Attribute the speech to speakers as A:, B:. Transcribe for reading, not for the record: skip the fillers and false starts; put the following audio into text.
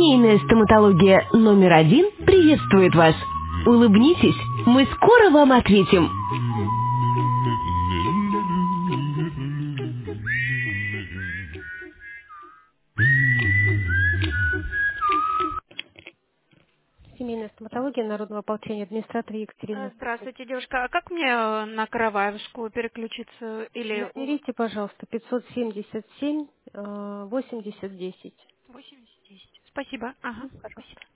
A: Семейная стоматология номер один приветствует вас. Улыбнитесь, мы скоро вам ответим. Семейная стоматология Народного ополчения, администратор Екатерина.
B: Здравствуйте, девушка. А как мне на Караваевскую переключиться? Или
A: Наберите, пожалуйста, 577 8010.
B: 8010? Спасибо. Ага,
A: Пожалуйста.
B: спасибо.